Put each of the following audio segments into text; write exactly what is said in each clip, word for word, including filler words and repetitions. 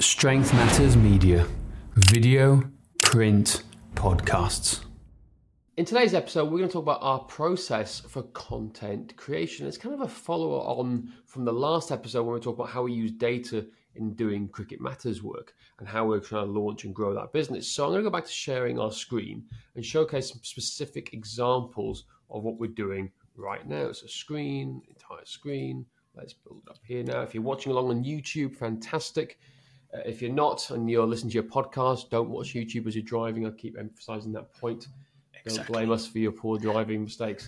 Strength Matters Media, video, print, podcasts. In today's episode, we're going to talk about our process for content creation. It's kind of a follow on from the last episode when we talked about how we use data in doing Cricket Matters work and how we're trying to launch and grow that business. So I'm going to go back to sharing our screen and showcase some specific examples of what we're doing right now. So screen, entire screen. Let's build it up here now. If you're watching along on YouTube, fantastic. Uh, if you're not and you're listening to your podcast, don't watch YouTube as you're driving. I keep emphasizing that point. Exactly. Don't blame us for your poor driving mistakes.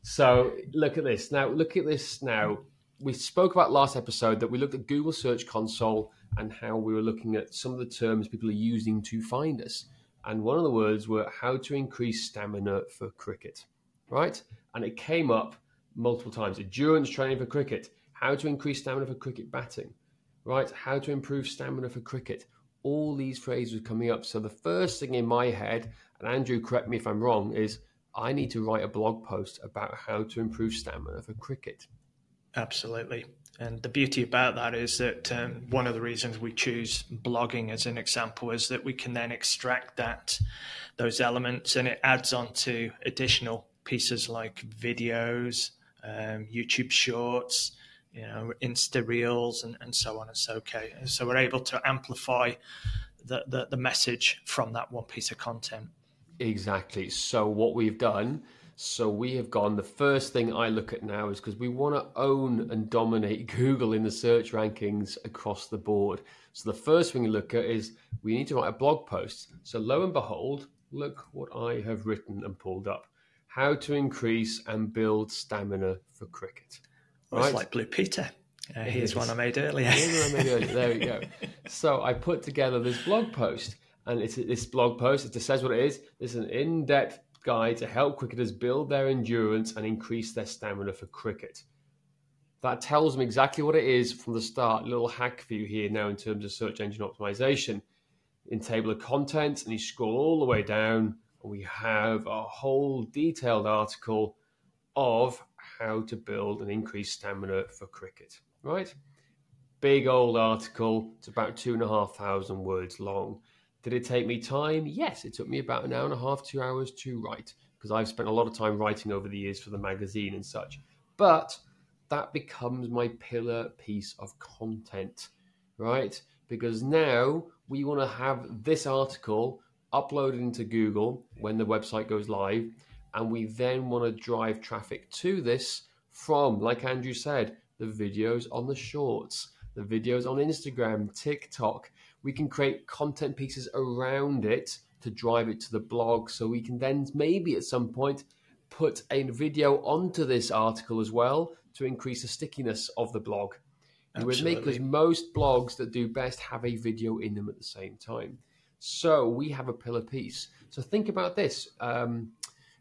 So look at this. Now, look at this now. We spoke about last episode that we looked at Google Search Console and how we were looking at some of the terms people are using to find us. And one of the words were how to increase stamina for cricket, right? And it came up multiple times. Endurance training for cricket, how to increase stamina for cricket batting, right? How to improve stamina for cricket. All these phrases are coming up. So the first thing in my head, and Andrew, correct me if I'm wrong, is I need to write a blog post about how to improve stamina for cricket. Absolutely. And the beauty about that is that um, one of the reasons we choose blogging as an example is that we can then extract that, those elements, and it adds on to additional pieces like videos, um, YouTube shorts, you know, Insta Reels, and, and so on and so okay. So we're able to amplify the, the, the message from that one piece of content. Exactly. So what we've done, so we have gone, the first thing I look at now is because we want to own and dominate Google in the search rankings across the board. So the first thing we look at is we need to write a blog post. So lo and behold, look what I have written and pulled up. How to increase and build stamina for cricket. Well, right? It's like Blue Peter. Uh, here's one I made earlier. Here's one I made earlier. There we go. So I put together this blog post, and it's this blog post. It just says what it is. It's an in-depth guide to help cricketers build their endurance and increase their stamina for cricket. That tells them exactly what it is from the start. A little hack for you here now in terms of search engine optimization. In table of contents, and you scroll all the way down, and we have a whole detailed article of how to build and increase stamina for cricket, right? Big old article. It's about two and a half thousand words long. Did it take me time? Yes, it took me about an hour and a half, two hours to write, because I've spent a lot of time writing over the years for the magazine and such. But that becomes my pillar piece of content, right? Because now we want to have this article uploaded into Google when the website goes live, and we then want to drive traffic to this from, like Andrew said, the videos on the shorts, the videos on Instagram, TikTok. We can create content pieces around it to drive it to the blog. So we can then maybe at some point put a video onto this article as well to increase the stickiness of the blog. You with me? Because most blogs that do best have a video in them at the same time. So we have a pillar piece. So think about this. Um,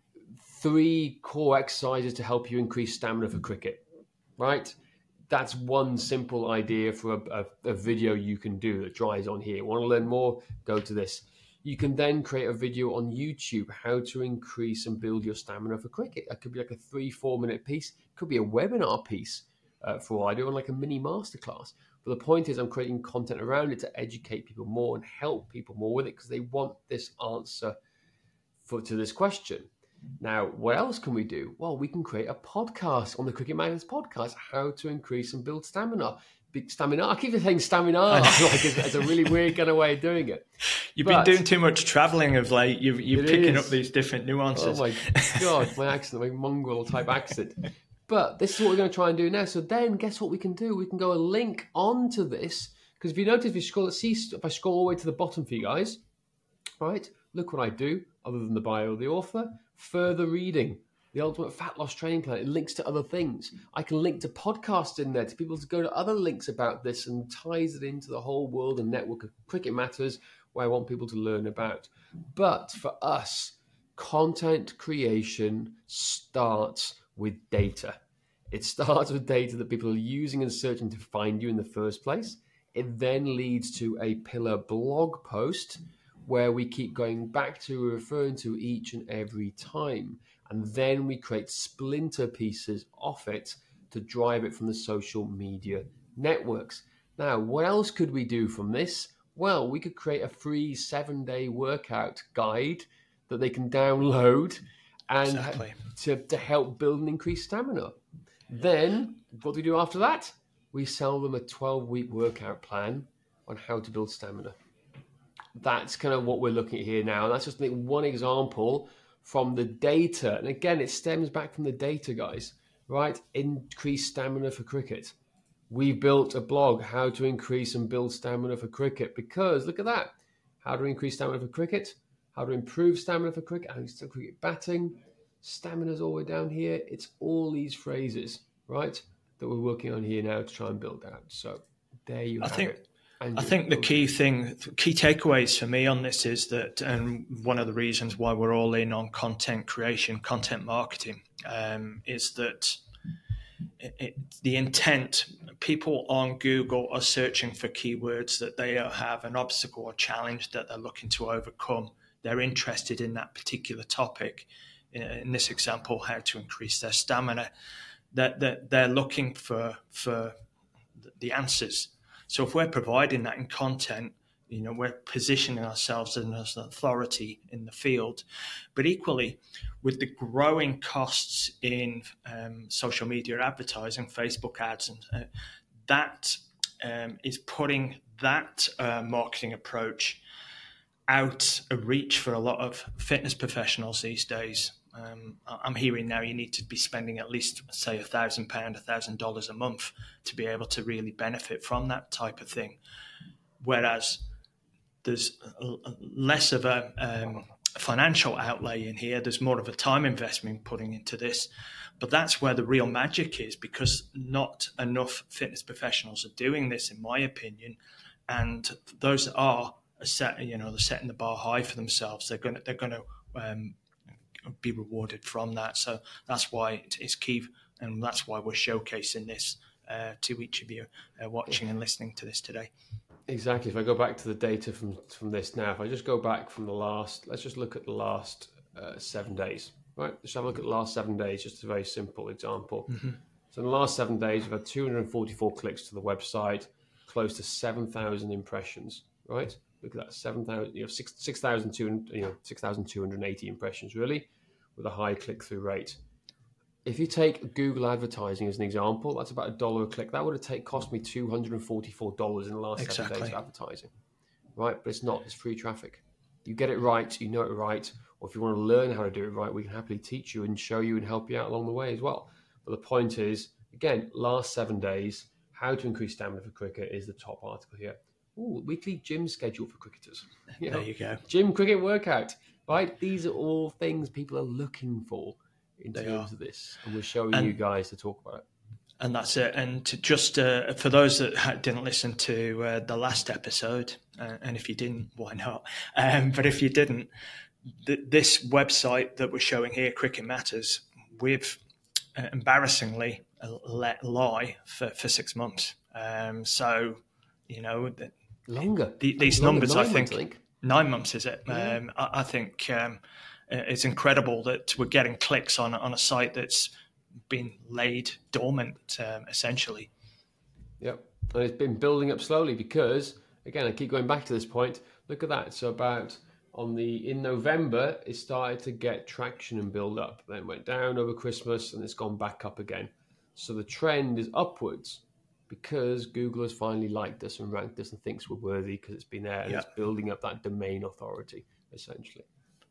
three core exercises to help you increase stamina for cricket, right? That's one simple idea for a, a, a video you can do that dries on here. Want to learn more? Go to this. You can then create a video on YouTube, how to increase and build your stamina for cricket. That could be like a three, four minute piece. It could be a webinar piece uh, for what I do, or like a mini masterclass. But the point is I'm creating content around it to educate people more and help people more with it because they want this answer for to this question. Now, what else can we do? Well, we can create a podcast on the Cricket Matters podcast, how to increase and build stamina. Big stamina. I keep saying stamina, like it's, it's a really weird kind of way of doing it. You've but, been doing too much traveling of late. You've, you're picking is. up these different nuances. Oh my God, my accent, my mongrel type accent. But this is what we're going to try and do now. So then guess what we can do? We can go and link onto this. Because if you notice, if you scroll, see, if I scroll all the way to the bottom for you guys, right, look what I do, other than the bio of the author. Further reading, the ultimate fat loss training plan. It links to other things. I can link to podcasts in there to people to go to other links about this and ties it into the whole world and network of Cricket Matters where I want people to learn about. But for us, content creation starts with data. It starts with data that people are using and searching to find you in the first place. It then leads to a pillar blog post where we keep going back to referring to each and every time. And then we create splinter pieces off it to drive it from the social media networks. Now, what else could we do from this? Well, we could create a free seven-day workout guide that they can download and Exactly. to, to help build and increase stamina. Then, what do we do after that? We sell them a twelve-week workout plan on how to build stamina. That's kind of what we're looking at here now. And that's just one example from the data. And again, it stems back from the data, guys, right? Increase stamina for cricket. We built a blog, how to increase and build stamina for cricket, because look at that. How to increase stamina for cricket, how to improve stamina for cricket, how to still cricket batting. Stamina's all the way down here. It's all these phrases, right, that we're working on here now to try and build out. So there you I have think, it. And I think the key thing, key takeaways for me on this is that, and one of the reasons why we're all in on content creation, content marketing, um, is that it, it, the intent, people on Google are searching for keywords that they have an obstacle or challenge that they're looking to overcome. They're interested in that particular topic. In, in this example, how to increase their stamina. That, that they're looking for for the answers. So if we're providing that in content, you know, we're positioning ourselves as an authority in the field. But equally, with the growing costs in um, social media advertising, Facebook ads, and uh, that um, is putting that uh, marketing approach out of reach for a lot of fitness professionals these days. Um, I'm hearing now you need to be spending at least, say, a thousand pound, a thousand dollars a month to be able to really benefit from that type of thing. Whereas there's less of a um, financial outlay in here. There's more of a time investment putting into this. But that's where the real magic is, because not enough fitness professionals are doing this, in my opinion. And those that are, are set, you know, they're setting the bar high for themselves. They're going to, they're going to um, be rewarded from that. So that's why it's key, and that's why we're showcasing this uh, to each of you uh, watching and listening to this today. Exactly. If I go back to the data from, from this now, if I just go back from the last, let's just look at the last uh, seven days, right? Just have a look at the last seven days, just a very simple example. Mm-hmm. So in the last seven days, we've had two hundred forty-four clicks to the website, close to seven thousand impressions, right? Look at that, seven thousand, you know, six six thousand two hundred, you know, six thousand two hundred eighty impressions, really, with a high click-through rate. If you take Google advertising as an example, that's about a dollar a click. That would have take, cost me two hundred forty-four dollars in the last exactly. seven days of advertising, right? But it's not, it's free traffic. You get it right, you know it right, or if you want to learn how to do it right, we can happily teach you and show you and help you out along the way as well. But the point is, again, last seven days, how to increase stamina for cricket is the top article here. Ooh, weekly gym schedule for cricketers. You know, there you go. Gym cricket workout, right? These are all things people are looking for in they terms are. of this. And we're showing and, you guys to talk about it. And that's it. And to just uh, for those that didn't listen to uh, the last episode, uh, and if you didn't, why not? Um, but if you didn't, th- this website that we're showing here, Cricket Matters, we've uh, embarrassingly let lie for, for six months. Um, so, you know, the, longer. The, these longer, numbers, I think, months, I think, nine months is it? Yeah. Um, I, I think um, it's incredible that we're getting clicks on on a site that's been laid dormant, um, essentially. Yep, and it's been building up slowly because, again, I keep going back to this point. Look at that. So about on the in November, it started to get traction and build up. Then it went down over Christmas, and it's gone back up again. So the trend is upwards because Google has finally liked us and ranked us and thinks we're worthy because it's been there and yep. It's building up that domain authority, essentially.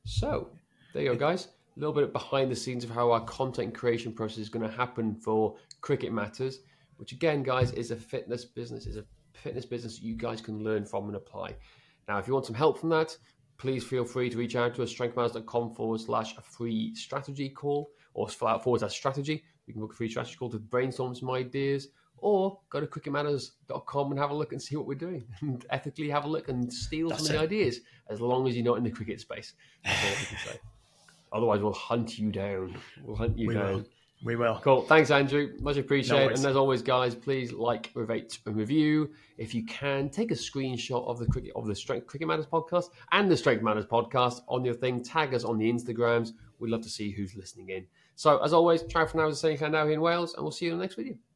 So there you go, guys. A little bit behind the scenes of how our content creation process is going to happen for Cricket Matters, which again, guys, is a fitness business, is a fitness business that you guys can learn from and apply. Now, if you want some help from that, please feel free to reach out to us, strengthmatters.com forward slash a free strategy call or forward slash strategy. You can book a free strategy call to brainstorm some ideas, or go to cricket matters dot com and have a look and see what we're doing and ethically have a look and steal That's some of the ideas, as long as you're not in the cricket space. That's all I can say. Otherwise, we'll hunt you down. We'll hunt you we down. Will. We will. Cool. Thanks, Andrew. Much appreciated. No and as always, guys, please like, rate, and review. If you can, take a screenshot of the cricket of the Strength Cricket Matters podcast and the Strength Matters podcast on your thing. Tag us on the Instagrams. We'd love to see who's listening in. So, as always, try for now as a saying now here in Wales, and we'll see you in the next video.